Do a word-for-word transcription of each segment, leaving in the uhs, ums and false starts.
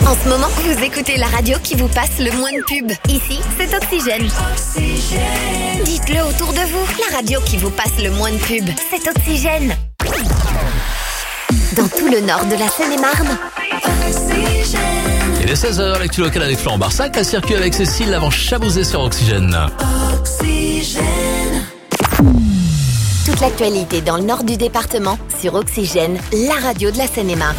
En ce moment, vous écoutez la radio qui vous passe le moins de pub. Ici, c'est Oxygène. Oxygène. Dites-le autour de vous. La radio qui vous passe le moins de pub, c'est Oxygène. Dans tout le nord de la Seine-et-Marne. Oxygène. Il est seize heures, l'actu locale avec Florent Barsac, à circuit avec Cécile avant Chabouzet sur Oxygène. Oxygène. Toute l'actualité dans le nord du département sur Oxygène, la radio de la Seine-et-Marne.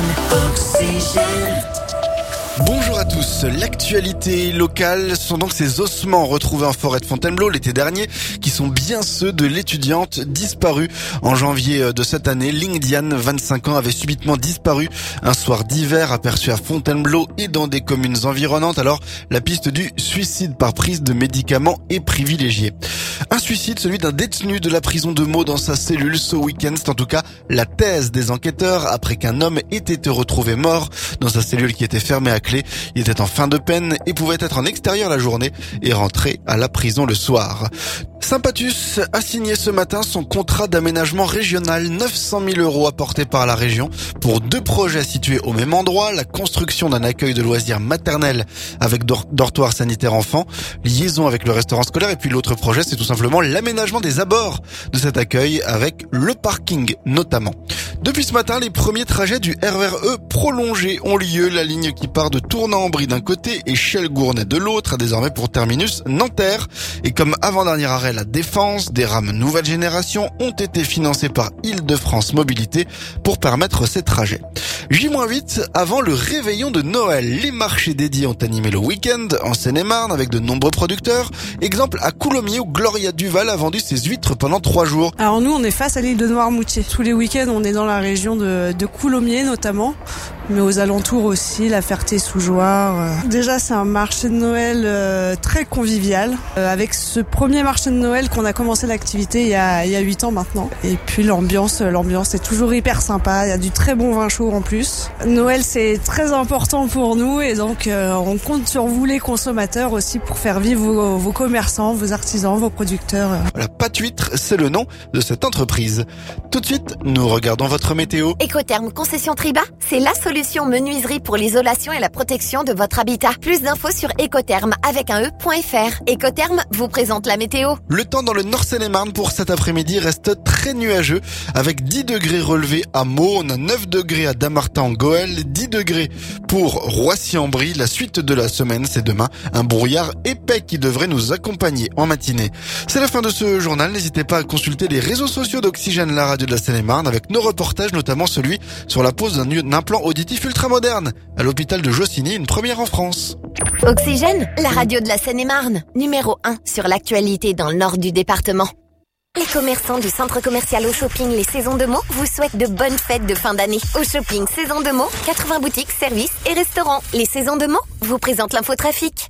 Oxygène. Bonjour à tous, l'actualité locale sont donc ces ossements retrouvés en forêt de Fontainebleau l'été dernier, qui sont bien ceux de l'étudiante disparue en janvier de cette année. Ling Diane, vingt-cinq ans, avait subitement disparu un soir d'hiver aperçu à Fontainebleau et dans des communes environnantes. Alors, la piste du suicide par prise de médicaments est privilégiée. Un suicide, celui d'un détenu de la prison de Meaux dans sa cellule ce week-end. C'est en tout cas la thèse des enquêteurs après qu'un homme ait été retrouvé mort dans sa cellule qui était fermée à clé. Il était en fin de peine et pouvait être en extérieur la journée et rentrer à la prison le soir. Sympathus a signé ce matin son contrat d'aménagement régional, neuf cent mille euros apportés par la région pour deux projets situés au même endroit, la construction d'un accueil de loisirs maternel avec dor- dortoir sanitaire enfants, liaison avec le restaurant scolaire, et puis l'autre projet c'est tout simplement l'aménagement des abords de cet accueil avec le parking notamment. Depuis ce matin, les premiers trajets du R E R E prolongé ont lieu. La ligne qui part de Tournai-en-Brie d'un côté et Chelles-Gournay de l'autre a désormais pour terminus Nanterre. Et comme avant-dernier arrêt la Défense, des rames nouvelle génération ont été financées par Île-de-France Mobilité pour permettre ces trajets. J huit avant le réveillon de Noël. Les marchés dédiés ont animé le week-end en Seine-et-Marne avec de nombreux producteurs. Exemple à Coulommiers où Gloria Duval a vendu ses huîtres pendant trois jours. Alors nous on est face à l'île de Noirmoutier. Tous les week-ends on est dans la région de, de Coulommiers notamment, mais aux alentours aussi, la Ferté-sous-Jouarre. Déjà c'est un marché de Noël euh, très convivial, euh, avec ce premier marché de Noël qu'on a commencé l'activité il y a il y a huit ans maintenant. Et puis l'ambiance, l'ambiance est toujours hyper sympa, il y a du très bon vin chaud en plus. Noël c'est très important pour nous et donc euh, on compte sur vous les consommateurs aussi pour faire vivre vos, vos commerçants, vos artisans, vos producteurs. La pâte huître, c'est le nom de cette entreprise. Tout de suite, nous regardons votre météo. Écotherme Concession Triba, c'est la solution menuiserie pour l'isolation et la protection de votre habitat. Plus d'infos sur Écotherme avec un e.fr. Écotherme vous présente la météo. Le temps dans le Nord Seine-et-Marne pour cet après-midi reste très nuageux avec dix degrés relevés à Meaux, on a neuf degrés à Dammartin-en-Goël, dix degrés pour Roissy-en-Brie. La suite de la semaine, c'est demain, un brouillard épais qui devrait nous accompagner en matinée. C'est la fin de ce journal, n'hésitez pas à consulter les réseaux sociaux d'Oxygène, la radio de la Seine-et-Marne, avec nos reportages, notamment celui sur la pose d'un implant auditif ultra moderne à l'hôpital de Jossigny, une première en France. Oxygène, la radio de la Seine-et-Marne, numéro un sur l'actualité dans le nord du département. Les commerçants du centre commercial Au Shopping Les Saisons de Meaux vous souhaitent de bonnes fêtes de fin d'année. Au Shopping Saison de Meaux, quatre-vingts boutiques, services et restaurants. Les Saisons de Meaux vous présentent l'infotrafic.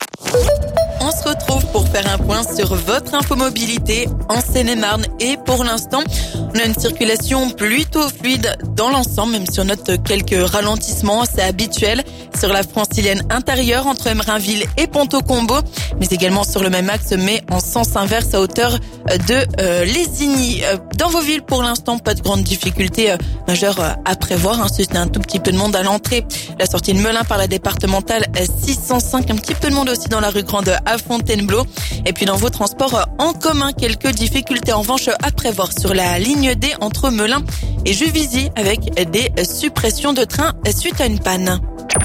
On se retrouve pour faire un point sur votre infomobilité en Seine-et-Marne et pour l'instant, on a une circulation plutôt fluide dans l'ensemble, même si on note quelques ralentissements, c'est habituel sur la francilienne intérieure entre Emerainville et Ponto-Combo, mais également sur le même axe mais en sens inverse à hauteur de euh, Lésigny. Dans vos villes, pour l'instant, pas de grandes difficultés euh, majeures euh, à prévoir, hein, c'est un tout petit peu de monde à l'entrée. La sortie de Melun par la départementale six cent cinq, un petit peu de monde aussi dans la rue Grande à Fontainebleau. Et puis dans vos transports en commun, quelques difficultés en revanche à prévoir sur la ligne D entre Melun et Juvisy avec des suppressions de trains suite à une panne.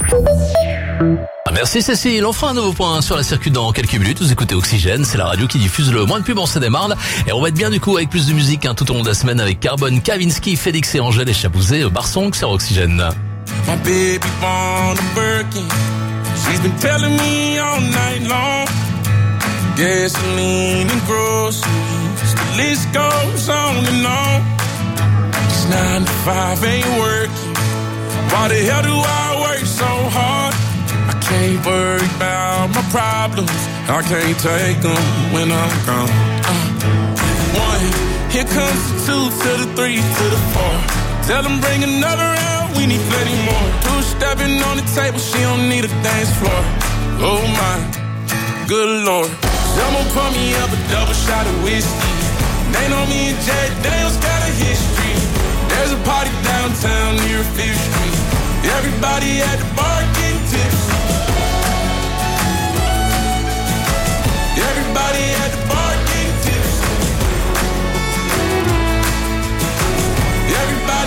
Merci Cécile. Enfin un nouveau point sur la circuit dans quelques minutes. Vous écoutez Oxygène, c'est la radio qui diffuse le moins de pub en Seine-et-Marne. Et on va être bien du coup avec plus de musique hein, tout au long de la semaine avec Carbone, Kavinsky, Félix et Angèle et Chabouzet, Barsong sur Oxygène. My baby born a Birkin. She's been telling me all night long. Gasoline and groceries, the list goes on and on. It's nine to five ain't working. Why the hell do I work so hard? I can't worry about my problems. I can't take them when I'm gone. Uh, one, here comes the two to the three to the four. Tell them bring another round, we need plenty more. Two stepping on the table, she don't need a dance floor. Oh my, good lord. Someone pour me up a double shot of whiskey. They know me and Jack Daniels got a history. There's a party downtown near Fifth Street. Everybody at the bar getting tipsy.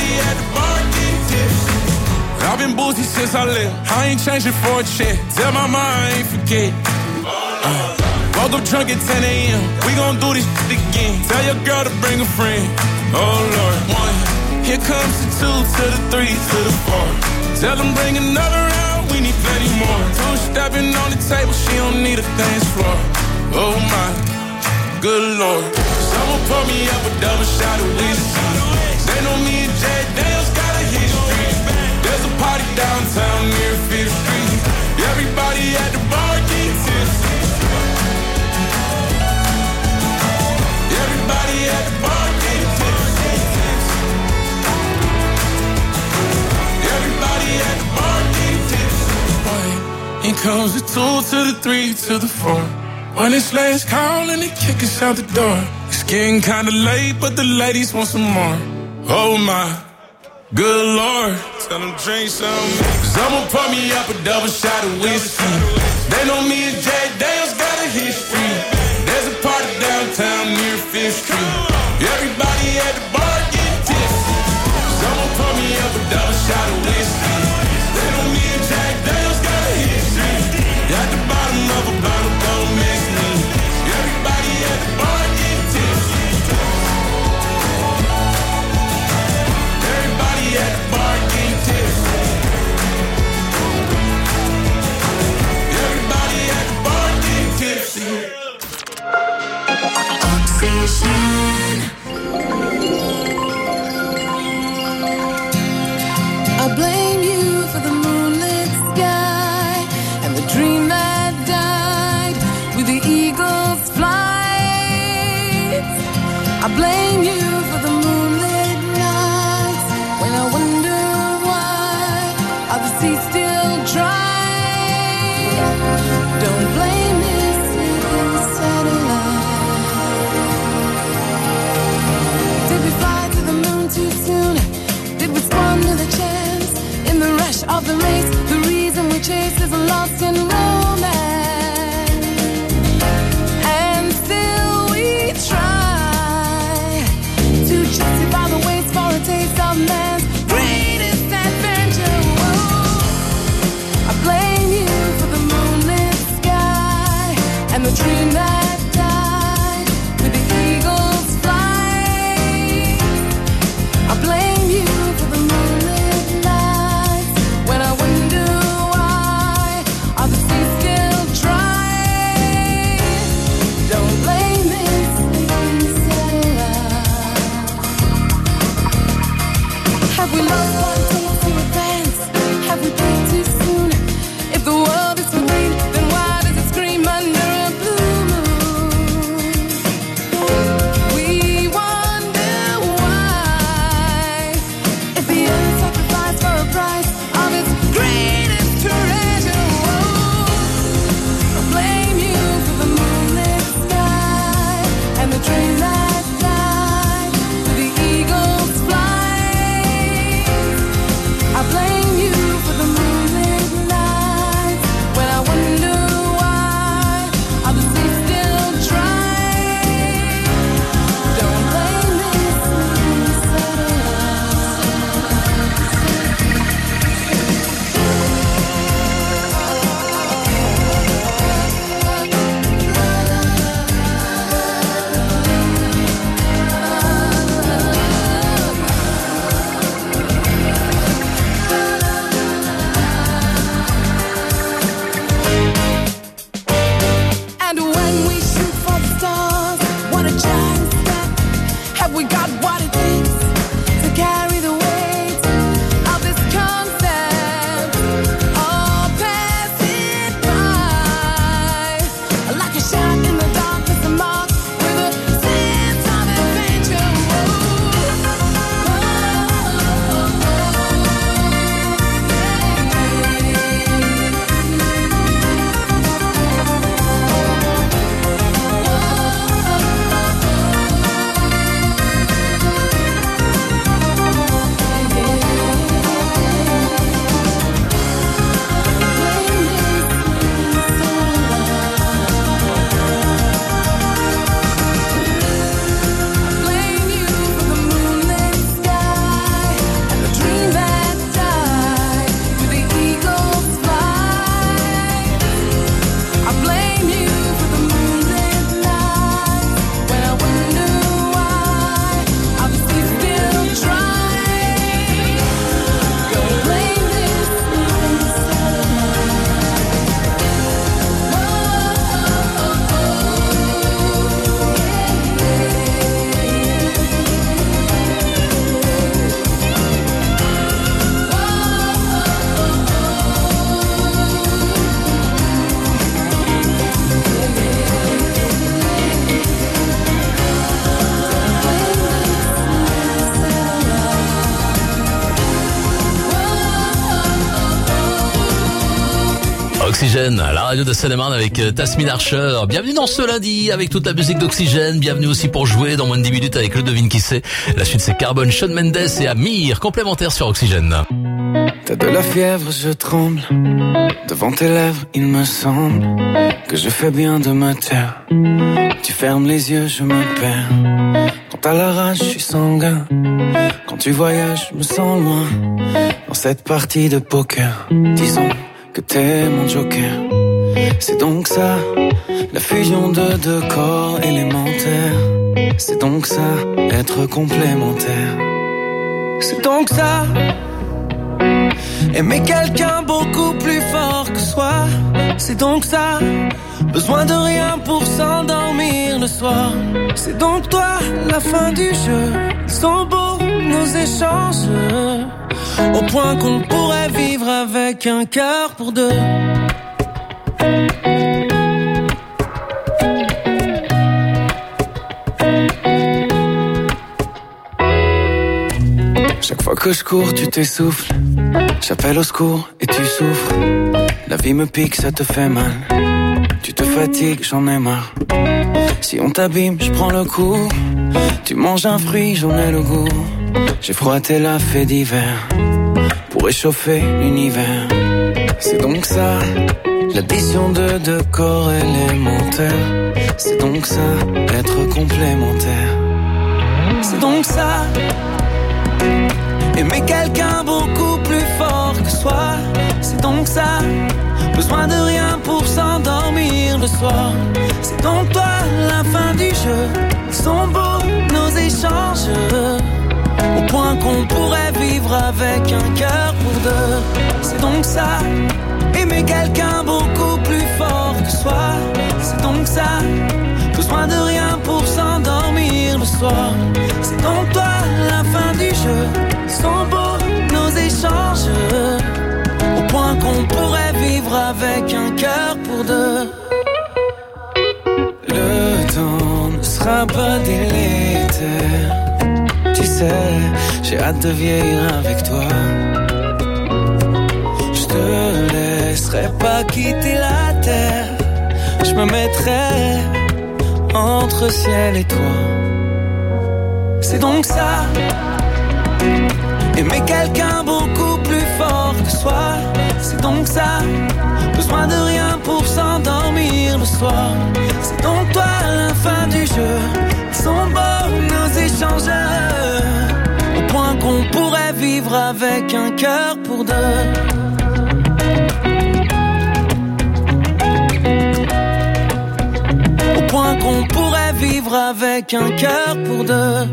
Everybody at the bar getting tipsy. I've been boozy since I left. I ain't changing for a check. Tell my mom I ain't forget. Uh, woke up drunk at ten a.m. We gon' do this shit again. Tell your girl to bring a friend. Oh Lord, one. Here comes the two to the three to the four. Tell them bring another round. We need plenty more. Two stepping on the table. She don't need a dance floor. Oh my, good Lord. Someone pour me up a double shot of whiskey. They know me and Jay Daniels got a history. There's a party downtown near Fifth Street. Everybody at the bar getting tipsy. Everybody at the bar getting tipsy. Everybody at the bar getting tipsy. Here comes the two to the three to the four. When it's last call and they kick us out the door. It's getting kinda late, but the ladies want some more. Oh my, good Lord. Tell them drink some. Cause I'ma pour me up a double shot of whiskey. They know me and Jay Daniels got a history. There's a party downtown near Fifth Street. Everybody at the bar getting tipsy. Cause I'ma pour me up a double shot of whiskey. They know me and Jay Daniels got a history. At the bottom of a bottle, don't miss me. Everybody at the bar getting tipsy. Everybody at the bar getting tipsy. Everybody at the bar getting tipsy. Oxygen. I blame you for the moonlit sky and the dream that died with the eagle's flight. I blame you for the moonlit nights when I wonder why are the seas still dry. Don't blame this satellite. Did we fly to the moon too soon? Did we squander the chance in the rush of the race? The reason we chase is lost in romance, and still we try to justify the waste for a taste of man's greatest adventure. Whoa. I blame you for the moonlit sky and the dream that died with the eagle's flight. I blame you for the moonlit nights when I wonder why are the seas still dry. Don't blame this satellite. Have we lost what it takes to advance? Have we peaked too soon? If the world is so green, then why does it scream under a blue moon? We wonder why. If the earth sacrificed for a price of its greatest treasure. Whoa. I blame you for the moonlit sky and the dream that died with the eagle's flight. Oxygène, la radio de Seine-et-Marne avec Tasmin Archer. Bienvenue dans ce lundi avec toute la musique d'Oxygène. Bienvenue aussi pour jouer dans moins de dix minutes avec le Devine qui c'est. La suite c'est Carbone, Shawn Mendes et Amir, complémentaire sur Oxygène. T'as de la fièvre, je tremble. Devant tes lèvres, il me semble que je fais bien de me taire. Tu fermes les yeux, je me perds. Quand t'as la rage, je suis sanguin. Quand tu voyages, je me sens loin. Dans cette partie de poker, disons que t'es mon joker. C'est donc ça, la fusion de deux corps élémentaires. C'est donc ça, être complémentaire. C'est donc ça, aimer quelqu'un beaucoup plus fort que soi. C'est donc ça, besoin de rien pour s'endormir le soir. C'est donc toi, la fin du jeu. Ils sont beaux nos échanges, au point qu'on pourrait vivre avec un cœur pour deux. Chaque fois que je cours, tu t'essouffles. J'appelle au secours et tu souffres. La vie me pique, ça te fait mal. Tu te fatigues, j'en ai marre. Si on t'abîme, je prends le coup. Tu manges un fruit, j'en ai le goût. J'ai froissé la fée d'hiver pour réchauffer l'univers. C'est donc ça, l'addition de deux corps élémentaires. C'est donc ça, être complémentaire. C'est donc ça, aimer quelqu'un beaucoup plus fort que soi. C'est donc ça, besoin de rien pour s'endormir le soir. C'est donc toi, la fin du jeu. Ils sont beaux nos échanges, au point qu'on pourrait vivre avec un cœur pour deux. C'est donc ça, aimer quelqu'un beaucoup plus fort que soi. C'est donc ça, besoin de rien pour s'endormir le soir. C'est donc toi, la fin du jeu. Ils sont beaux nos échanges, au point qu'on pourrait vivre avec un cœur pour deux. Le temps ne sera pas délétère. Tu sais, j'ai hâte de vieillir avec toi. Je te laisserai pas quitter la terre. Je me mettrai entre ciel et toi. C'est donc ça, aimer quelqu'un beaucoup plus fort que soi. C'est donc ça, besoin de rien pour s'endormir le soir. C'est donc toi, la fin du jeu. Ils sont beaux nos échanges, au point qu'on pourrait vivre avec un cœur pour deux. Au point qu'on pourrait vivre avec un cœur pour deux.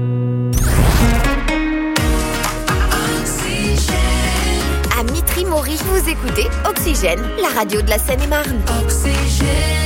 À Mitry-Mory, vous écoutez Oxygène, la radio de la Seine-et-Marne. Oxygène.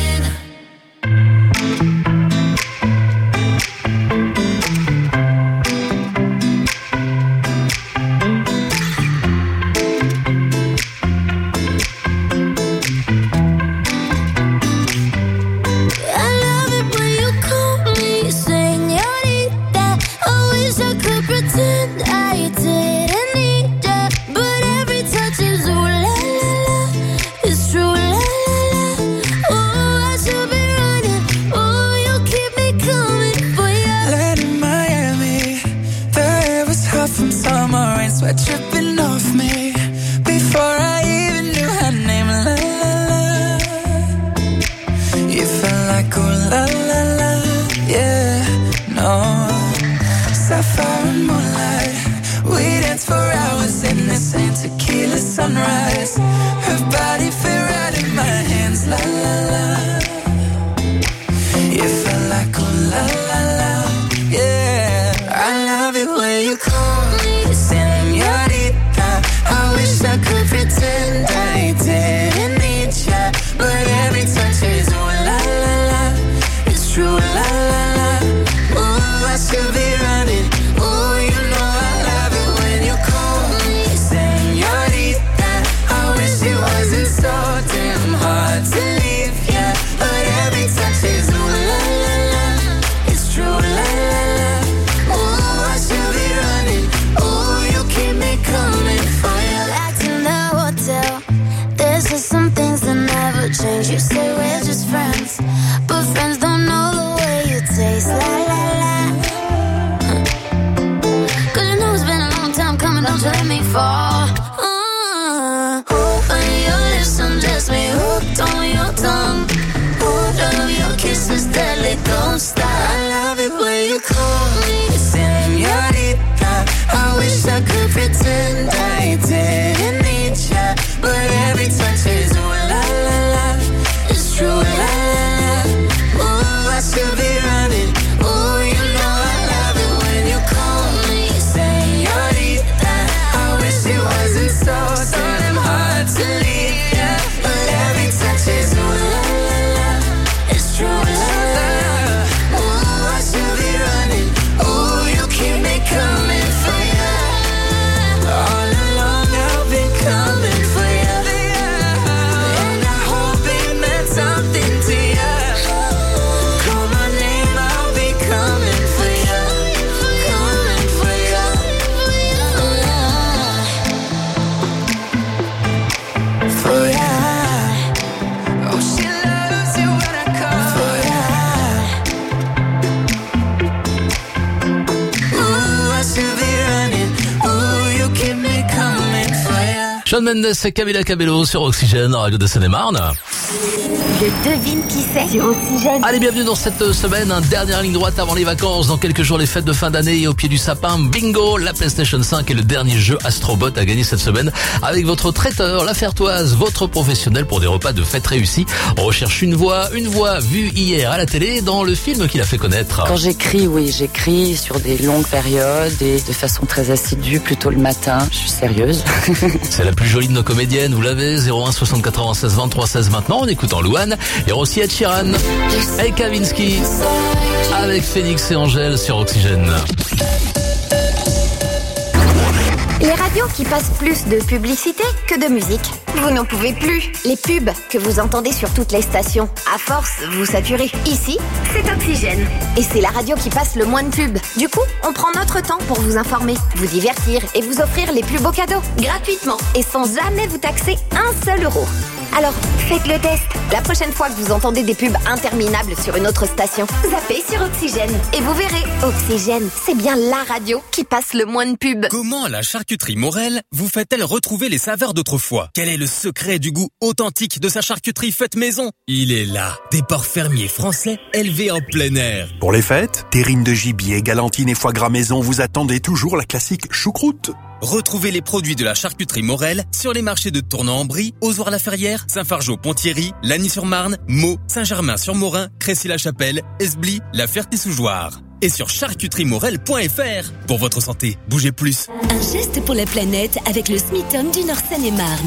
you say we're just friends, but friends don't know the way you taste. La la la. Huh. Cause you know it's been a long time coming, don't you let me fall. Uh, when your lips undress me, hooked on your tongue. Oh, love your kisses deadly, don't stop. I love it when you call me señorita. I wish I could pretend I didn't need ya, but every touch is ooh la la la. It's true, la la la. Ooh, I should be running. Ooh, you know I love it when you call me señorita. I wish it wasn't so, so damn hard to leave ya, but every touch is ooh la la la. It's true, la la la. Ooh, I should be running. Ooh, you keep me coming for ya. All along I've been coming for ya, and I hope it meant something to ya. Call my name, I'll be coming for ya, coming for ya, for ya. Oh, she loves it when I call for ya. Ooh, I should be running. Ooh, you keep me coming for ya. Shawn Mendes et Camila Cabello sur Oxygène, radio de Seine-et-Marne. Je devine qui c'est sur Oxygène. Allez, bienvenue dans cette semaine, hein, dernière ligne droite avant les vacances. Dans quelques jours, les fêtes de fin d'année et au pied du sapin, bingo, la PlayStation cinq est le dernier jeu Astrobot à gagner cette semaine avec votre traiteur, la Fertoise, votre professionnel pour des repas de fête réussis. On recherche une voix, une voix vue hier à la télé dans le film qu'il a fait connaître. Quand j'écris, oui, j'écris sur des longues périodes et de façon très assidue, plutôt le matin. Je suis sérieuse. C'est la plus jolie de nos comédiennes, vous l'avez, zéro un soixante quatre-vingt-seize vingt-trois seize maintenant, en écoutant Louane. Et aussi Ed Sheeran et Kavinsky avec Phoenix et Angèle sur Oxygène. Les radios qui passent plus de publicité que de musique. Vous n'en pouvez plus. Les pubs que vous entendez sur toutes les stations. À force, vous saturez. Ici, c'est Oxygène. Et c'est la radio qui passe le moins de pubs. Du coup, on prend notre temps pour vous informer, vous divertir et vous offrir les plus beaux cadeaux. Gratuitement et sans jamais vous taxer un seul euro. Alors, faites le test. La prochaine fois que vous entendez des pubs interminables sur une autre station, zappez sur Oxygène. Et vous verrez, Oxygène, c'est bien la radio qui passe le moins de pubs. Comment la charcuterie Morel vous fait-elle retrouver les saveurs d'autrefois? Quel est le secret du goût authentique de sa charcuterie faite maison? Il est là, des porcs fermiers français élevés en plein air. Pour les fêtes, terrine de gibier, galantine et foie gras maison, vous attendez toujours la classique choucroute. Retrouvez les produits de la charcuterie Morel sur les marchés de Tournan-en-Brie, Ozoir-la-Ferrière, Saint-Fargeau-Ponthierry, Lagny-sur-Marne, Meaux, Saint-Germain-sur-Morin, Crécy-la-Chapelle, Esbly, La Ferté-sous-Jouarre. Et sur charcuterie morel point f r. Pour votre santé, bougez plus. Un geste pour la planète avec le SMITOM du Nord Seine-et-Marne.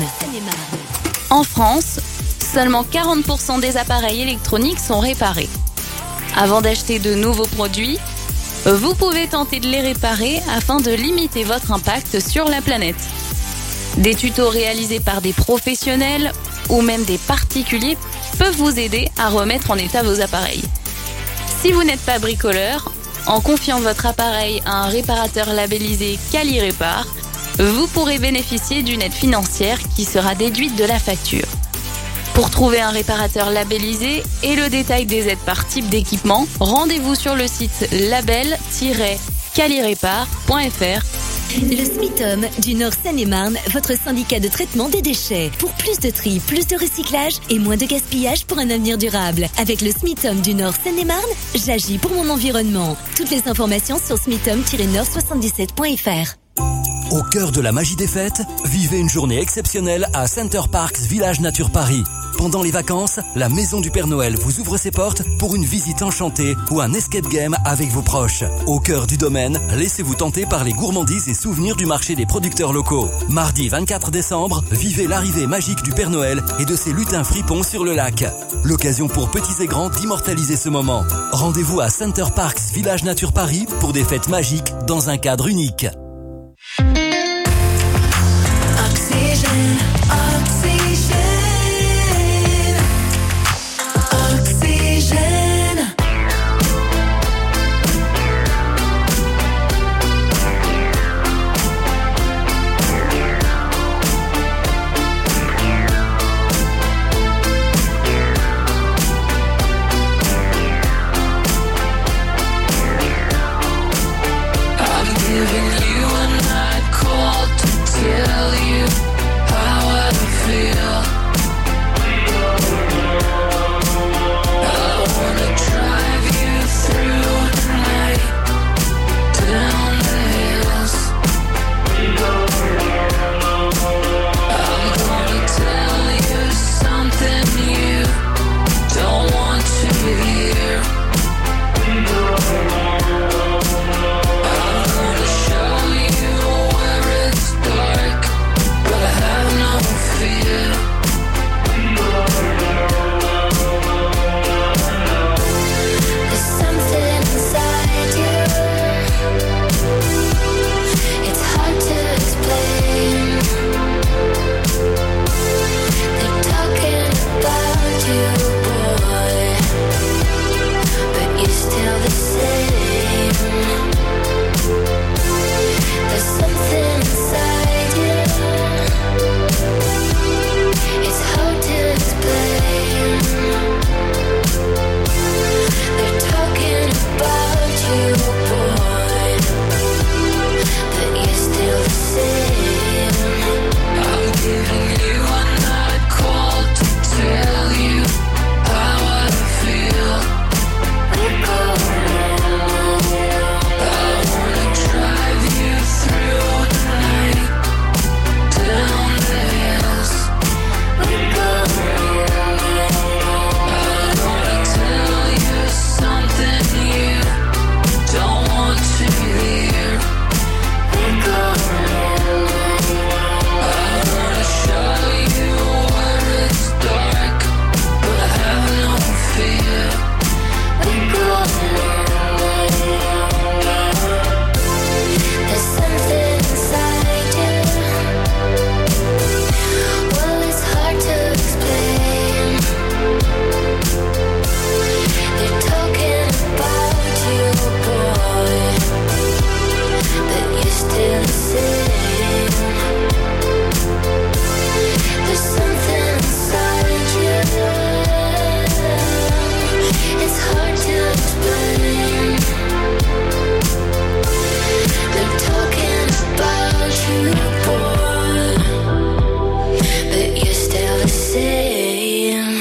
En France, seulement quarante pour cent des appareils électroniques sont réparés. Avant d'acheter de nouveaux produits, vous pouvez tenter de les réparer afin de limiter votre impact sur la planète. Des tutos réalisés par des professionnels ou même des particuliers peuvent vous aider à remettre en état vos appareils. Si vous n'êtes pas bricoleur, en confiant votre appareil à un réparateur labellisé Quali-Répar, vous pourrez bénéficier d'une aide financière qui sera déduite de la facture. Pour trouver un réparateur labellisé et le détail des aides par type d'équipement, rendez-vous sur le site label tiret quali-répar point f r. Le SMITOM du Nord Seine-et-Marne, votre syndicat de traitement des déchets. Pour plus de tri, plus de recyclage et moins de gaspillage pour un avenir durable. Avec le SMITOM du Nord Seine-et-Marne, j'agis pour mon environnement. Toutes les informations sur smitom tiret nord soixante-dix-sept point f r. Au cœur de la magie des fêtes, vivez une journée exceptionnelle à Center Parcs Village Nature Paris. Pendant les vacances, la Maison du Père Noël vous ouvre ses portes pour une visite enchantée ou un escape game avec vos proches. Au cœur du domaine, laissez-vous tenter par les gourmandises et souvenirs du marché des producteurs locaux. Mardi vingt-quatre décembre, vivez l'arrivée magique du Père Noël et de ses lutins fripons sur le lac. L'occasion pour petits et grands d'immortaliser ce moment. Rendez-vous à Center Parcs Village Nature Paris pour des fêtes magiques dans un cadre unique. Oxygène, oxygène, oxygène. you born, but you're still the same.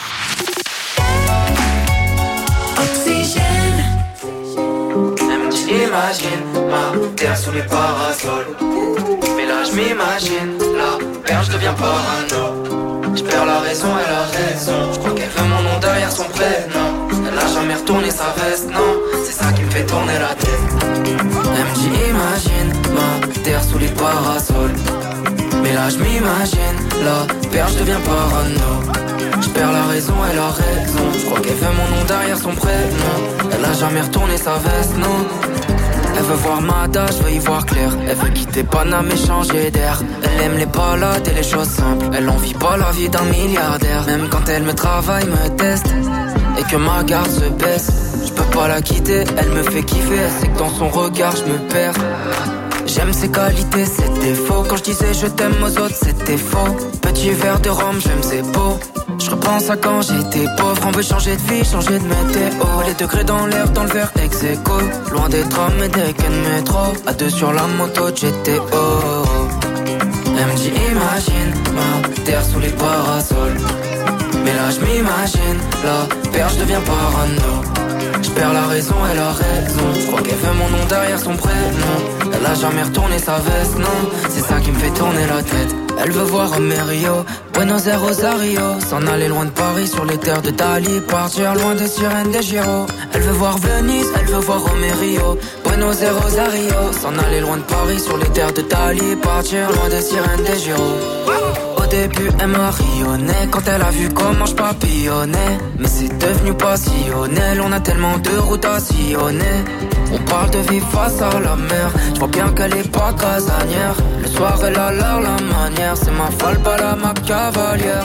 Oxygène. Même j'imagine ma terre sous les parasols. Mais là je m'imagine la perche devient parano. Je perds la raison, elle a raison. Je crois qu'elle veut mon nom derrière son prénom. Elle a jamais retourné sa veste, non. C'est ça qui me fait tourner la tête. M J imagine ma terre sous les parasols. Mais là je m'imagine la perche devient parano. Je perds la raison, elle a raison. Je crois qu'elle veut mon nom derrière son prénom. Elle a jamais retourné sa veste, non. Elle veut voir Mada, je veux y voir clair. Elle veut quitter Paname et changer d'air. Elle aime les balades et les choses simples. Elle en vit pas la vie d'un milliardaire. Même quand elle me travaille, me teste et que ma garde se baisse, je peux pas la quitter, elle me fait kiffer. Elle sait que dans son regard je me perds. J'aime ses qualités, ses défauts. Quand je disais je t'aime aux autres, c'était faux. Petit verre de rhum, j'aime ses beaux. Je repense à quand j'étais pauvre. On veut changer de vie, changer de météo. Les degrés dans l'air, dans le verre ex aequo. Loin des trams et des quais de métro. À deux sur la moto de G T O. M J imagine ma terre sous les parasols. Mais là je m'imagine la perche devient parano. Je perds la raison, elle a raison. Je crois qu'elle veut mon nom derrière son prénom. Elle a jamais retourné sa veste, non. C'est ça qui me fait tourner la tête. Elle veut voir Romerio, Buenos Aires, Rosario. S'en aller loin de Paris sur les terres de Dali. Partir loin des sirènes des Giro. Elle veut voir Venise, elle veut voir Romerio, Buenos Aires, Rosario. S'en aller loin de Paris sur les terres de Dali. Partir loin des sirènes des Giro. Au début elle marionnait quand elle a vu comment je papillonnais. Mais c'est devenu passionnel, on a tellement de routes à sillonner. On parle de vivre face à la mer. Je vois bien qu'elle est pas casanière. Le soir elle a l'air la manière. C'est ma folle, pas la ma cavalière.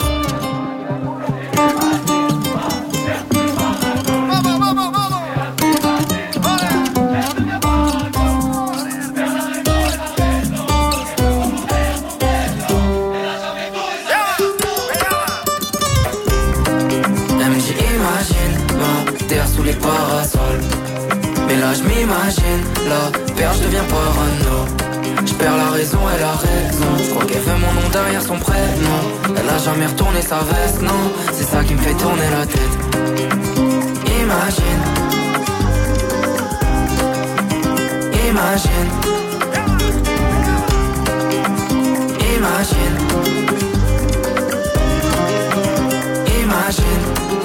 Sous les parasols. Mais là je m'imagine la perche devient parano. Je perds la raison, elle a raison. Je crois qu'elle veut mon nom derrière son prénom. Elle a jamais retourné sa veste, non. C'est ça qui me fait tourner la tête. Imagine. Imagine. Imagine. Imagine.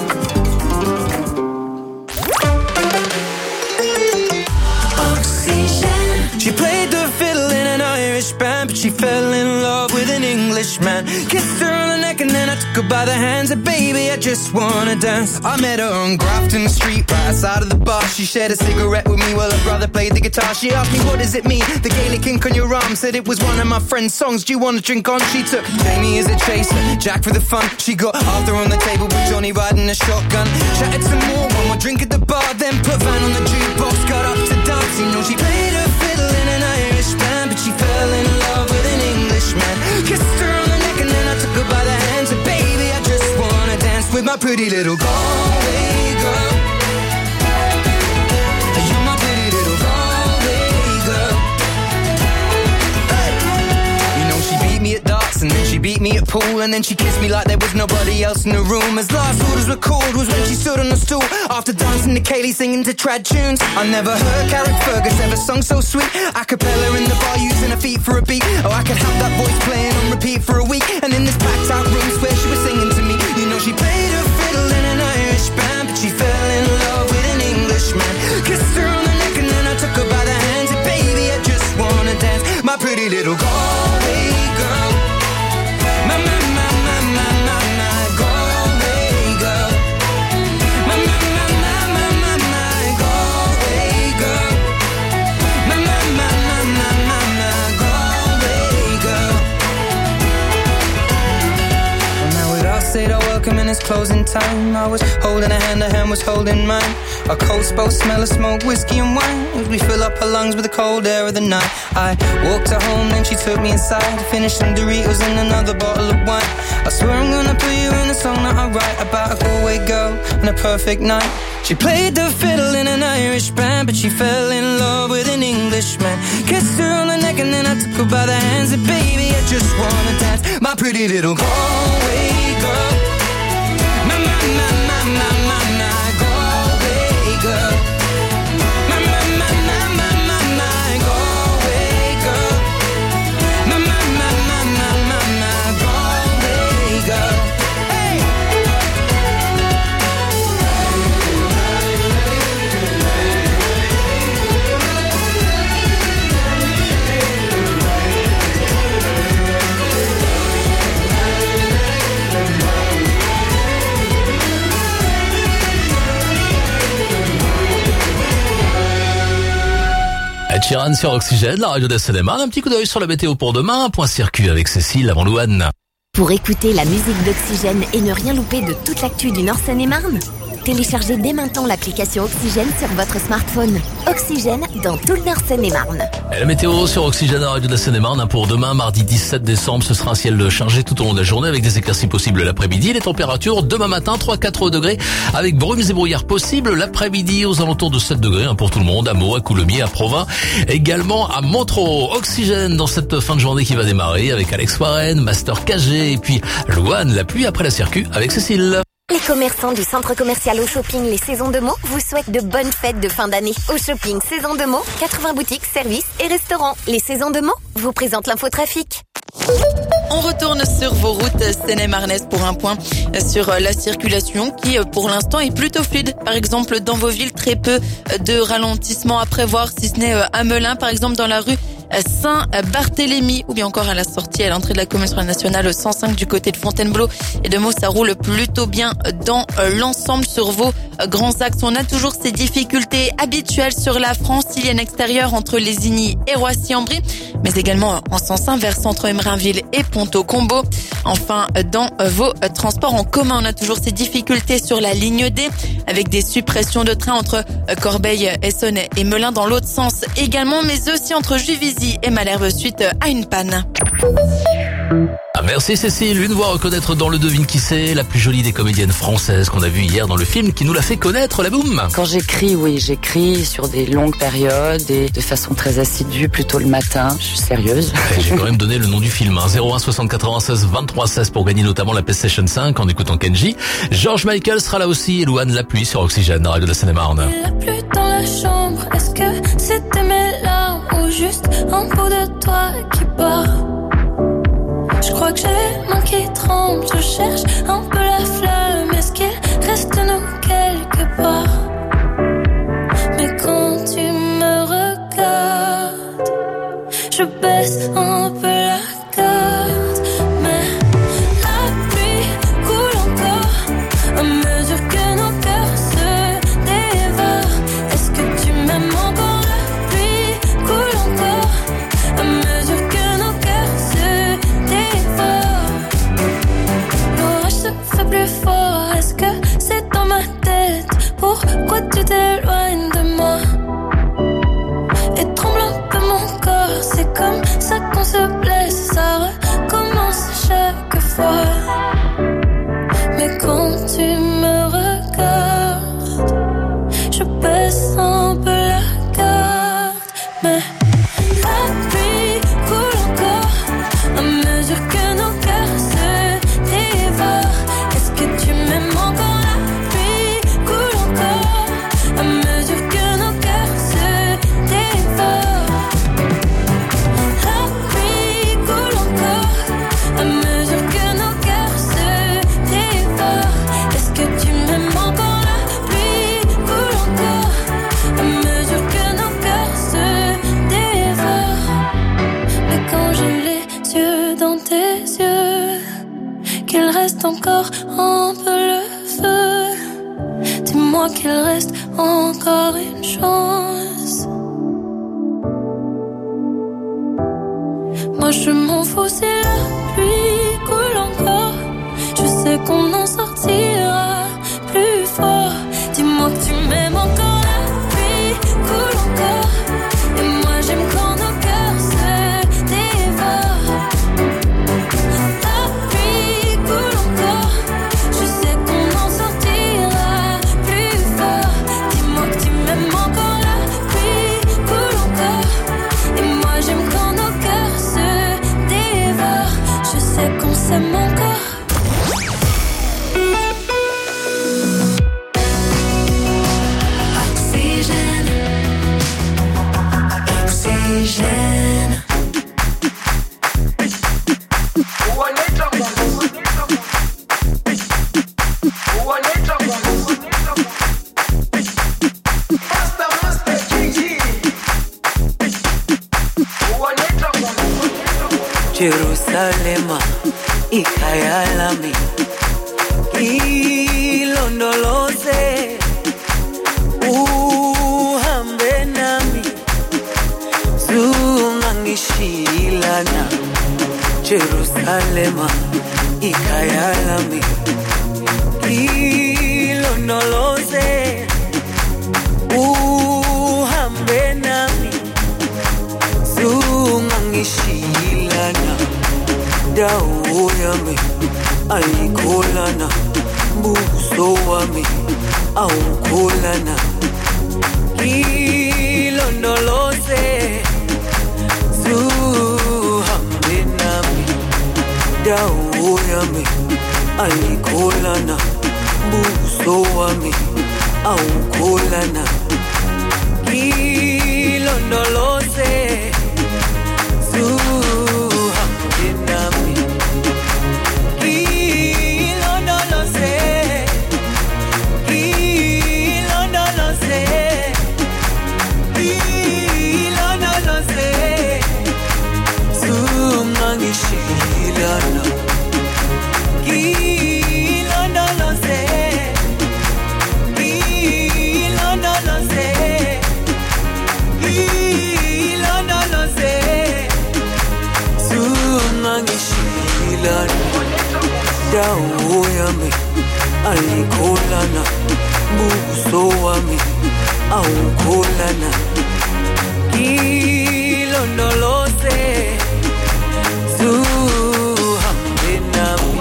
She played the fiddle in an Irish band, but she fell in love with an Englishman. Kissed her on the neck and then I took her by the hands. And baby, I just wanna dance. I met her on Grafton Street, right outside of the bar. She shared a cigarette with me while her brother played the guitar. She asked me, what does it mean? The Gaelic ink on your arm. Said it was one of my friend's songs. Do you want to drink on? She took Jamie as a chaser, Jack for the fun. She got Arthur on the table with Johnny riding a shotgun. Chatted some more, one more drink at the bar. Then put Van on the jukebox, got up to dance. You know she played her fiddle in an Irish band, but she fell in love with an Englishman. Kissed her on the neck and then I took her by the hands. And baby, I just wanna dance with my pretty little Galway girl. You're my pretty little Galway girl. Hey. You know she beat me at darts and then she beat me at pool. And then she kissed me like there was nobody else in the room. As last orders were called was when she stood on the stool after dancing to Kaylee singing to trad tunes. I never heard Carrick Fergus ever sung so sweet. A cappella in the bar using her feet for a beat. Oh, I could have that voice playing on repeat for a week. And in this packed out room where she was singing to me. You know she played her fiddle in an Irish band, but she fell in love with an Englishman. Kissed her on the neck and then I took her by the hands. And baby, I just wanna dance, my pretty little Galway girl. My, my, my, my, my, my, my Galway girl. My, my, my, my, my, my, my Galway girl. My, my, my, my, my, my, my Galway girl. Well, now with us said I work took him in his closing time. I was holding a hand, a hand was holding mine. Our coats both smell of smoke, whiskey and wine, as we fill up her lungs with the cold air of the night. I walked her home, then she took me inside, finished some Doritos and another bottle of wine. I swear I'm gonna put you in a song that I write about a Galway girl and a perfect night. She played the fiddle in an Irish band, but she fell in love with an Englishman. Kissed her on the neck and then I took her by the hands. And baby, I just wanna dance, my pretty little Galway girl. My, my, my, my, my, my, my Galway girl. My, my, my, my, my, my, my Galway girl. My, my, my, my, my, my, my Galway girl. Hey! Ed Sheeran sur Oxygène, la radio de la Seine-et-Marne. Un petit coup d'œil sur la météo pour demain. Un point circuit avec Cécile avant Louane. Pour écouter la musique d'Oxygène et ne rien louper de toute l'actu du Nord Seine-et-Marne, téléchargez dès maintenant l'application Oxygène sur votre smartphone. Oxygène dans tout le Nord Seine-et-Marne. Et la météo sur Oxygène, la radio de la Seine-et-Marne. Pour demain, mardi dix-sept décembre, ce sera un ciel chargé tout au long de la journée avec des éclaircies possibles l'après-midi. Les températures demain matin, trois à quatre degrés avec brumes et brouillards possibles. L'après-midi, aux alentours de sept degrés pour tout le monde. À Meaux, à Coulommiers, à Provins, également à Montereau. Oxygène dans cette fin de journée qui va démarrer avec Alex Warren, Master K G et puis Louane, la pluie après la circuit avec Cécile. Les commerçants du centre commercial Au Shopping Les Saisons de Meaux vous souhaitent de bonnes fêtes de fin d'année. Au Shopping Saison de Meaux, quatre-vingts boutiques, services et restaurants. Les Saisons de Meaux vous présentent l'infotrafic. On retourne sur vos routes seine-et-marnaises pour un point sur la circulation qui, pour l'instant, est plutôt fluide. Par exemple, dans vos villes, très peu de ralentissement à prévoir, si ce n'est à Melun, par exemple, dans la rue Saint-Barthélemy, ou bien encore à la sortie à l'entrée de la commune sur la nationale cent cinq du côté de Fontainebleau et de Meaux. Ça roule plutôt bien dans l'ensemble sur vos grands axes. On a toujours ces difficultés habituelles sur la francilienne extérieure entre Lésigny et Roissy-en-Brie, mais également en sens inverse entre Emerainville et Ponto-Combo. Enfin, dans vos transports en commun, on a toujours ces difficultés sur la ligne D avec des suppressions de trains entre Corbeil, Essonne et Melun dans l'autre sens également, mais aussi entre Juvisy et Malherbe suite à une panne. Ah, merci Cécile, une voix à reconnaître dans le Devine qui c'est, la plus jolie des comédiennes françaises qu'on a vue hier dans le film qui nous l'a fait connaître, la boum. Quand j'écris, oui, j'écris sur des longues périodes et de façon très assidue, plutôt le matin. Je suis sérieuse. Et j'ai quand même donné le nom du film, hein. zéro un soixante quatre-vingt-seize vingt-trois seize pour gagner notamment la PlayStation cinq en écoutant Kenji. George Michael sera là aussi et Louane la pluie sur Oxygène, la radio de la Seine-et-Marne. La pluie dans la chambre, est-ce que c'était mes larmes ou juste un bout de toi qui part? Je crois que j'ai les mains qui tremblent, je cherche un peu la flamme. Est-ce qu'il reste nous quelque part? Mais quand tu me regardes, je baisse un peu la garde. Mais la pluie coule encore à mesure que nos cœurs se dévorent. Est-ce que tu m'aimes encore? La pluie coule encore à mesure que nos cœurs se l'orage se fait plus fort. Est-ce que c'est dans ma tête? Pourquoi tu t'éloignes de moi? Et tremble un peu mon corps. C'est comme ça qu'on se blesse. Ça recommence chaque fois. Mais quand tu me regardes, je baisse un peu la garde. Mais la pluie coule encore à mesure que nos cœurs se dévorent. Est-ce que tu m'aimes encore? La pluie coule encore à mesure que nos cœurs se dévorent. La pluie coule encore à mesure que nos cœurs se dévorent. Est-ce que tu m'aimes encore? La pluie coule encore à mesure que nos cœurs se dévorent. Mais quand j'ai les yeux dans tes yeux, qu'il reste encore un peu le feu, dis-moi qu'il reste encore une chance. Moi je m'en fous si la pluie coule encore, je sais qu'on en sortira. Jerusalema ikhaya lami ilondoloze uhambe nami zungangishilana Jerusalema ikhaya lami ilondoloze uhambe nami zungangishilana dawo yami ayikholana buso wami awukholana ilondoloze zuhambe nami dawo yami ayikholana buso wami awukholana ilondoloze zuhambe nami ilondoloze ilondoloze ilondoloze zungangishilana ilondoloze ilondoloze ilondoloze zungangishilana dawo yami ayikholana buso wami awukholana ilondoloze zuhambe nami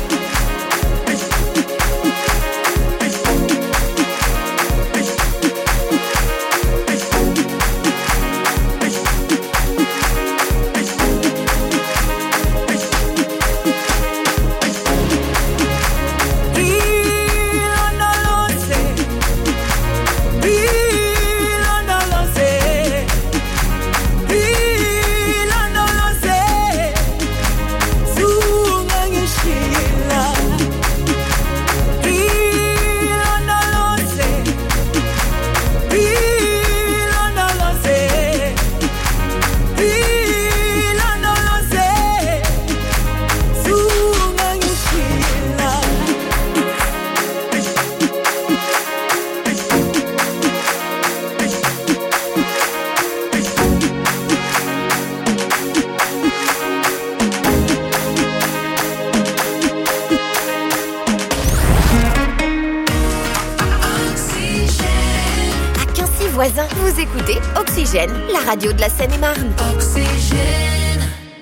Vous écoutez Oxygène, la radio de la Seine-et-Marne. Oxygène.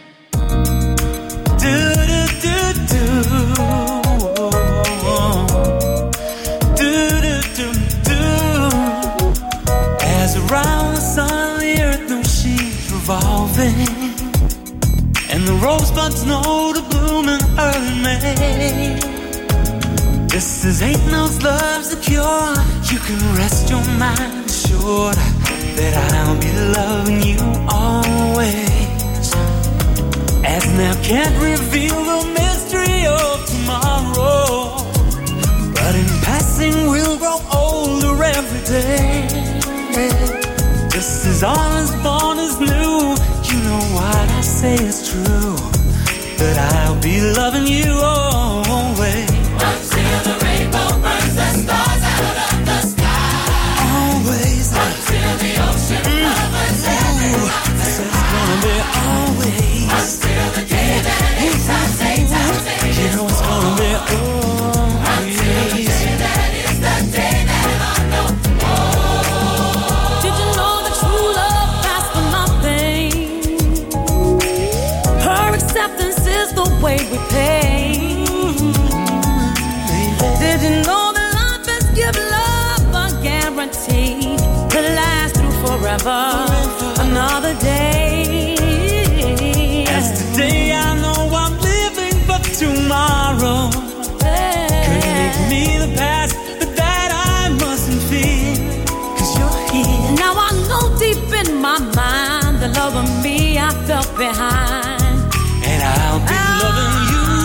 Do, do, do, do. Do, do, do, do. As around the sun, the earth knows she's revolving, and the rosebuds know to bloom in early May. This is ain't no's love's the cure. You can rest your mind assured that I'll be loving you always. As now can't reveal the mystery of tomorrow, but in passing we'll grow older every day. Just as all is born is new, you know what I say is true, that I'll be loving you always. Until the rainbow burns the stars out of the sky. Always. Until the ocean covers every mountain. It's gonna be always. Until the day that it's our day, you know it's gonna be always. Until the day that is the day that I know. Oh. Did you know that true love lasts for nothing? Her acceptance is the way we pay. Did you know that life is give love a guarantee to last through forever, another day? As today I know I'm living, but tomorrow could make me the past, but that I mustn't fear, 'cause you're here. Now I know deep in my mind the love of me I felt behind, and I'll be I'll loving you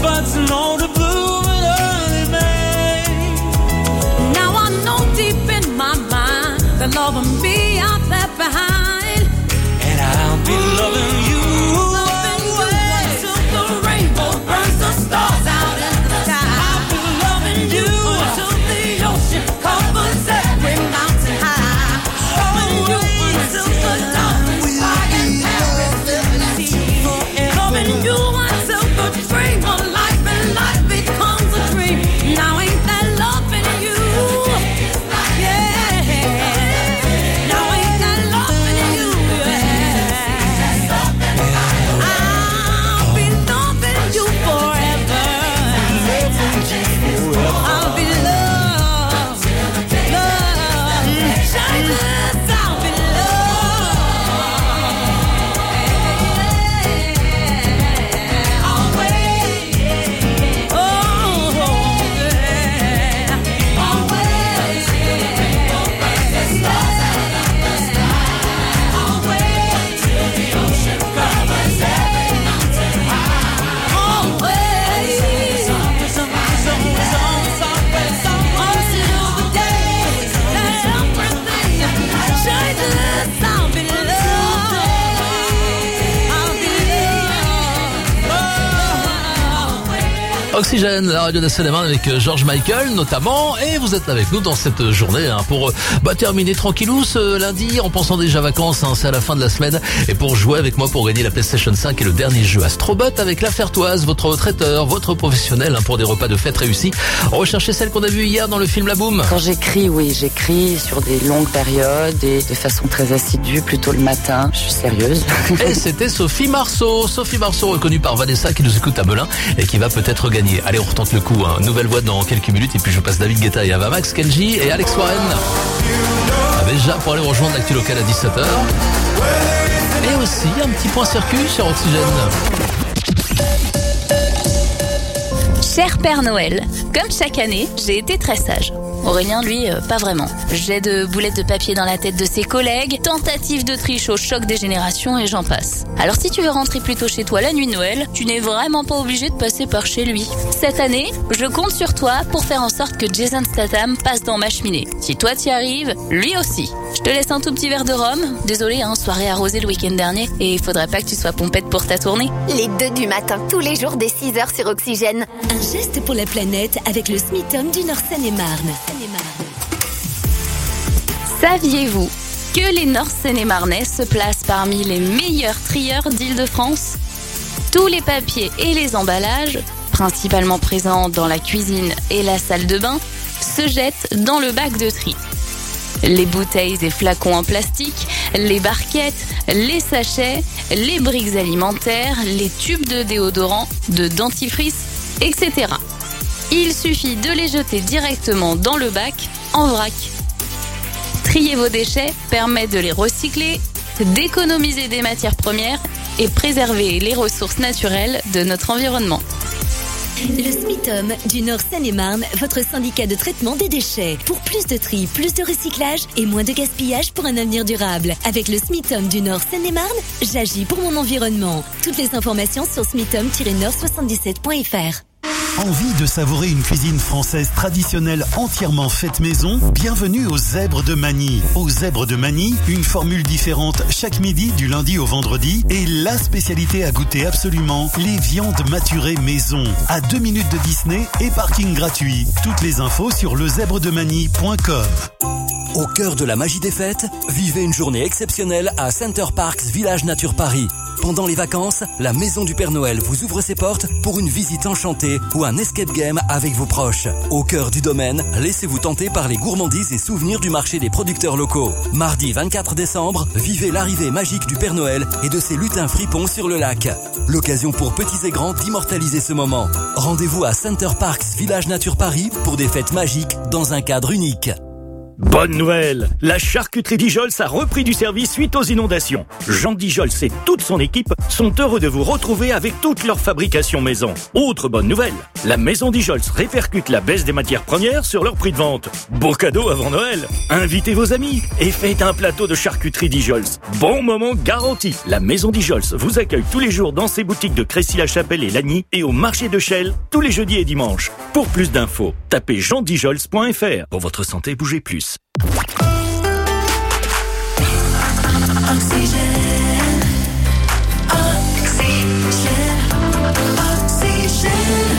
rosebuds and all the bloom in early May. Now I know deep in my mind that love and me are left behind, and I'll be loving you. Loving you until the rainbow burns the stars out in the sky. I'll be loving you until the ocean covers every mountain high. Loving you until the dawn is fire and Paris is the sea. Loving you until the dream of life and life becomes a dream. Now ain't that loving you? Yeah. Now ain't that loving you? Yeah. I'll be loving you forever. I'll be loved, loved. Shyness, I'll be Oxygène, la radio de Seine-et-Marne avec George Michael notamment, et vous êtes avec nous dans cette journée hein, pour bah, terminer tranquillou ce lundi en pensant déjà vacances, hein, c'est à la fin de la semaine, et pour jouer avec moi pour gagner la PlayStation cinq et le dernier jeu Astrobot avec la Fertoise, votre traiteur, votre professionnel hein, pour des repas de fête réussis. Recherchez celle qu'on a vue hier dans le film La Boum. Quand j'écris, oui, j'écris sur des longues périodes et de façon très assidue, plutôt le matin, je suis sérieuse. Et c'était Sophie Marceau, Sophie Marceau reconnue par Vanessa qui nous écoute à Melun et qui va peut-être gagner. Allez, on retente le coup, hein. Nouvelle voix dans quelques minutes et puis je passe David Guetta et Ava Max, Kenji et Alex Warren. Déjà pour aller rejoindre l'actu local à dix-sept heures. Et aussi un petit point circuit sur Oxygène. Cher Père Noël, comme chaque année, j'ai été très sage. Aurélien, lui, euh, pas vraiment. Jet de boulettes de papier dans la tête de ses collègues, tentative de triche au choc des générations et j'en passe. Alors si tu veux rentrer plus tôt chez toi la nuit de Noël, tu n'es vraiment pas obligé de passer par chez lui. Cette année, je compte sur toi pour faire en sorte que Jason Statham passe dans ma cheminée. Si toi t'y arrives, lui aussi. Je te laisse un tout petit verre de rhum. Désolé, hein, soirée arrosée le week-end dernier et il faudrait pas que tu sois pompette pour ta tournée. Les deux du matin, tous les jours dès six heures sur Oxygène. Un geste pour la planète avec le SMITOM du Nord Seine-et-Marne. Saviez-vous que les Nord Seine-et-Marnais se placent parmi les meilleurs trieurs d'Île-de-France ? Tous les papiers et les emballages, principalement présents dans la cuisine et la salle de bain, se jettent dans le bac de tri. Les bouteilles et flacons en plastique, les barquettes, les sachets, les briques alimentaires, les tubes de déodorant, de dentifrice, et cetera. Il suffit de les jeter directement dans le bac, en vrac. Trier vos déchets permet de les recycler, d'économiser des matières premières et préserver les ressources naturelles de notre environnement. Le SMITOM du Nord Seine-et-Marne, votre syndicat de traitement des déchets. Pour plus de tri, plus de recyclage et moins de gaspillage pour un avenir durable. Avec le SMITOM du Nord Seine-et-Marne, j'agis pour mon environnement. Toutes les informations sur smitom tiret nord soixante-dix-sept point f r. Envie de savourer une cuisine française traditionnelle entièrement faite maison? Bienvenue aux Zèbres de Magny. Aux Zèbres de Magny, une formule différente chaque midi du lundi au vendredi et la spécialité à goûter absolument, les viandes maturées maison. À deux minutes de Disney et parking gratuit. Toutes les infos sur le zèbre de magny point com. Au cœur de la magie des fêtes, vivez une journée exceptionnelle à Center Parcs Village Nature Paris. Pendant les vacances, la Maison du Père Noël vous ouvre ses portes pour une visite enchantée ou un escape game avec vos proches. Au cœur du domaine, laissez-vous tenter par les gourmandises et souvenirs du marché des producteurs locaux. Mardi vingt-quatre décembre, vivez l'arrivée magique du Père Noël et de ses lutins fripons sur le lac. L'occasion pour petits et grands d'immortaliser ce moment. Rendez-vous à Center Parcs Village Nature Paris pour des fêtes magiques dans un cadre unique. Bonne nouvelle, la charcuterie Dijols a repris du service suite aux inondations. Jean Dijols et toute son équipe sont heureux de vous retrouver avec toute leur fabrication maison. Autre bonne nouvelle, la maison Dijols répercute la baisse des matières premières sur leur prix de vente. Beau cadeau avant Noël. Invitez vos amis et faites un plateau de charcuterie Dijols. Bon moment garanti. La maison Dijols vous accueille tous les jours dans ses boutiques de Crécy-la-Chapelle et Lagny et au marché de Chelles tous les jeudis et dimanches. Pour plus d'infos, tapez jean dijols point f r. Pour votre santé, bougez plus. Oxygène, oxygène, oxygène,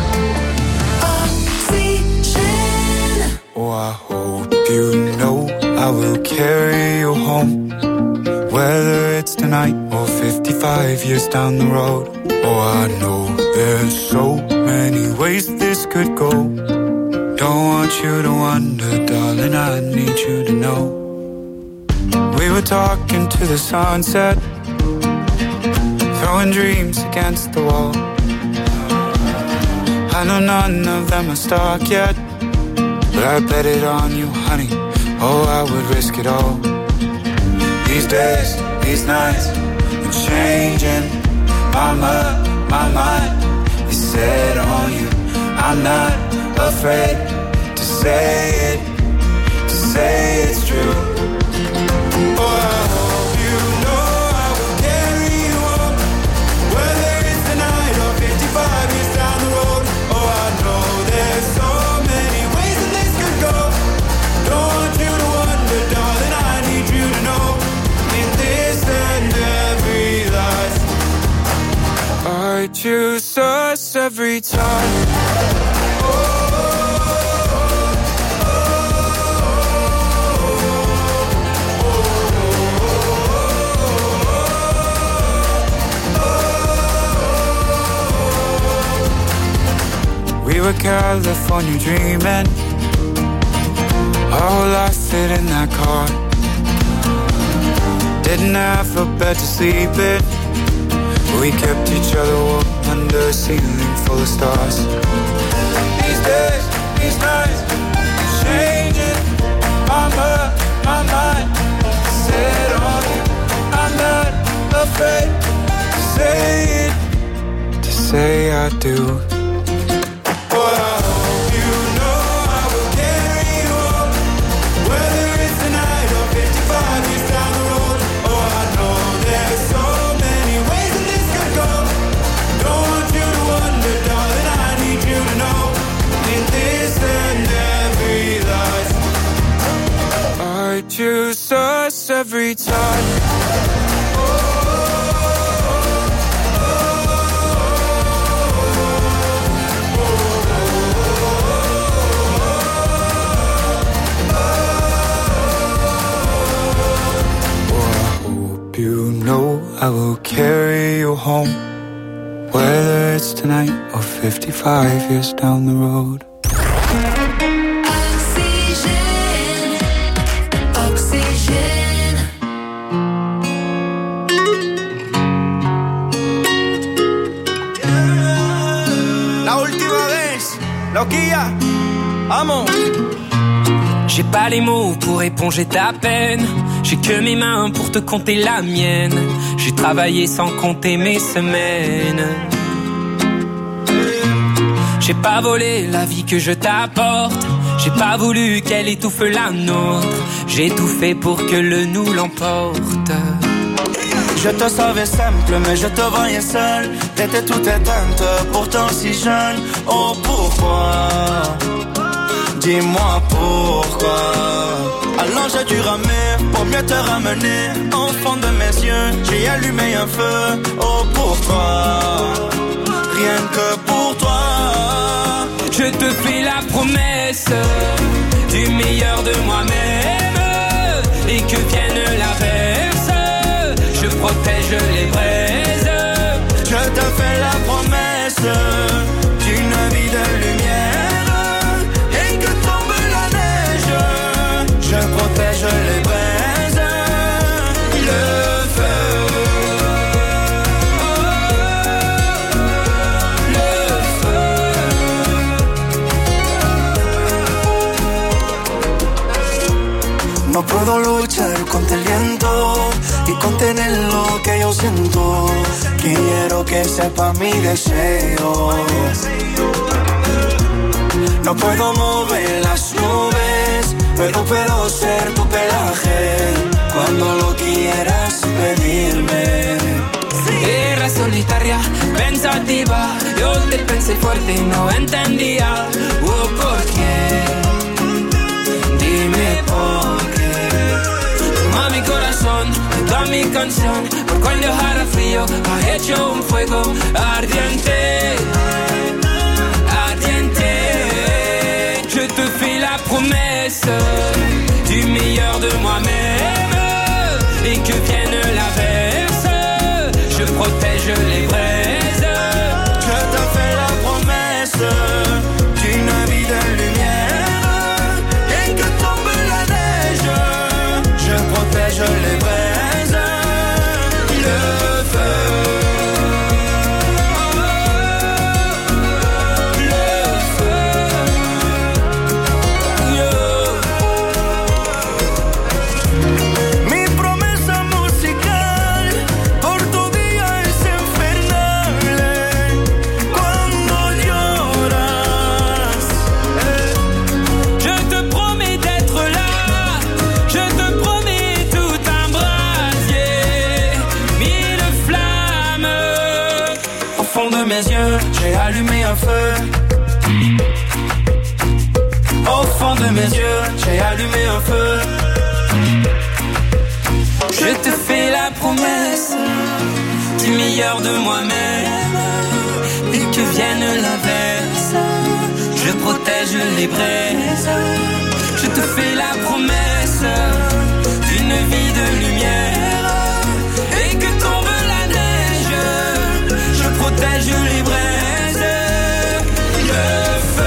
oxygène. Oh, I hope you know I will carry you home, whether it's tonight or fifty-five years down the road. Oh, I know there's so many ways this could go. Don't want you to wonder, darling, I need you to know. We were talking to the sunset, throwing dreams against the wall. I know none of them are stuck yet, but I bet it on you, honey. Oh, I would risk it all. These days, these nights, I'm changing my mind, my mind is set on you. I'm not afraid to say it, to say it's true. Oh, I hope you know I will carry you home, whether it's tonight or fifty-five years down the road. Oh, I know there's so many ways that this could go. Don't want you to wonder, darling, I need you to know. In this and every life, I choose us every time. We were California dreaming, our whole life fit in that car. Didn't have a bed to sleep in, we kept each other warm under a ceiling full of stars. These days, these nights, changing my mind, my mind set on you. I'm not afraid to say it, to say I do. Choose us every time. Oh, I hope you know I will carry you home, whether it's tonight or fifty-five years down the road. Loquilla, amon. J'ai pas les mots pour éponger ta peine. J'ai que mes mains pour te compter la mienne. J'ai travaillé sans compter mes semaines. J'ai pas volé la vie que je t'apporte. J'ai pas voulu qu'elle étouffe la nôtre. J'ai tout fait pour que le nous l'emporte. Je te savais simple, mais je te voyais seule. T'étais toute éteinte, pourtant si jeune. Oh pourquoi? Dis-moi pourquoi. Alors j'ai dû ramer pour mieux te ramener. Au fond de mes yeux, j'ai allumé un feu. Oh pourquoi? Rien que pour toi. Je te fais la promesse du meilleur de moi-même. Et que vienne l'averse, je protège les braises. Je te fais la promesse d'une vie de lumière. Et que tombe la neige, je protège les braises. Le feu, le feu. No puedo luchar contra el viento y contener lo que yo siento. Quiero que sepa mi deseo. No puedo mover las nubes, pero puedo ser tu pelaje cuando lo quieras pedirme. Era solitaria, pensativa, yo te pensé fuerte y no entendía. Oh, ¿por qué? Dime por qué. Toma mi corazón, toda mi canción, por cual dejara frío, has hecho un fuego ardiente, ardiente. Je te fais la promesse du meilleur de moi-même et que vienne l'averse, je protège les braises. Je te fais la promesse d'une vie de lumière et que tombe la neige, je protège les braises. Le feu. J'ai allumé un feu. Au fond de mes yeux, j'ai allumé un feu. Je te fais la promesse du meilleur de moi-même et que vienne l'averse, je protège les braises. Je te fais la promesse d'une vie de lumière et que tombe la neige, je protège les braises. Le feu.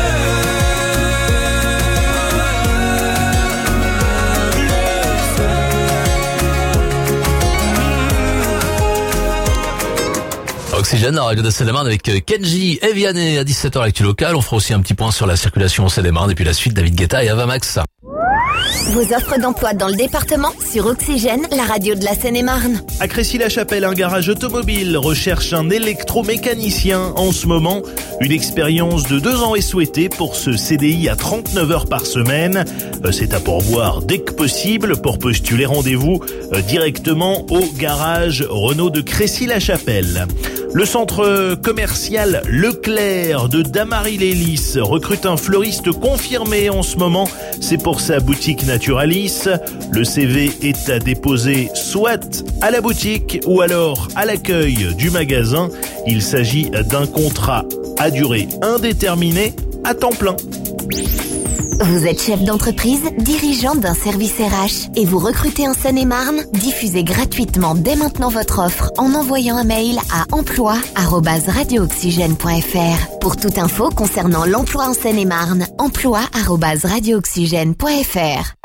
Oxygène, la radio de Seine-et-Marne avec Kenji et Vianney à dix-sept heures l'actu locale. On fera aussi un petit point sur la circulation en Seine-et-Marne et puis la suite David Guetta et Avamax. Vos offres d'emploi dans le département sur Oxygène, la radio de la Seine-et-Marne. À Crécy-la-Chapelle, un garage automobile recherche un électromécanicien en ce moment. Une expérience de deux ans est souhaitée pour ce C D I à trente-neuf heures par semaine. C'est à pourvoir dès que possible. Pour postuler, rendez-vous directement au garage Renault de Crécy-la-Chapelle. Le centre commercial Leclerc de Damary-les-Lys recrute un fleuriste confirmé en ce moment. C'est pour sa boutique Naturalis. Le C V est à déposer soit à la boutique ou alors à l'accueil du magasin. Il s'agit d'un contrat à durée indéterminée à temps plein. Vous êtes chef d'entreprise, dirigeant d'un service R H et vous recrutez en Seine-et-Marne? Diffusez gratuitement dès maintenant votre offre en envoyant un mail à emploi arobase radio oxygène point f r. Pour toute info concernant l'emploi en Seine-et-Marne, emploi arobase radio oxygène point f r.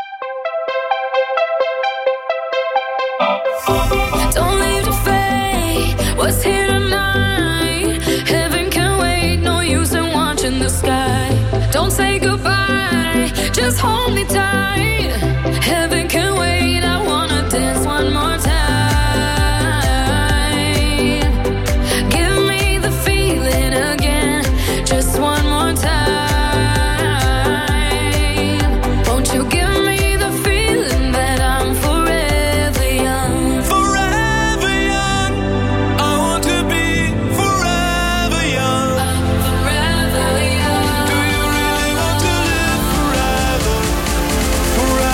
Don't leave the fate, what's here tonight? Heaven can wait, no use in watching the sky. Don't say goodbye, just hold me tight. Heaven can wait, I wanna dance one more time. Give me the feeling again, just one more time. Won't you give me the feeling that I'm forever young? Forever young, I want to be forever young. Forever young. Do you really want to live forever? Forever.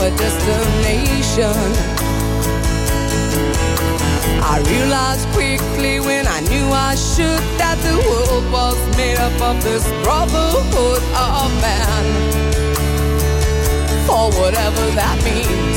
a destination. I realized quickly when I knew I should that the world was made up of this brotherhood of man. For whatever that means.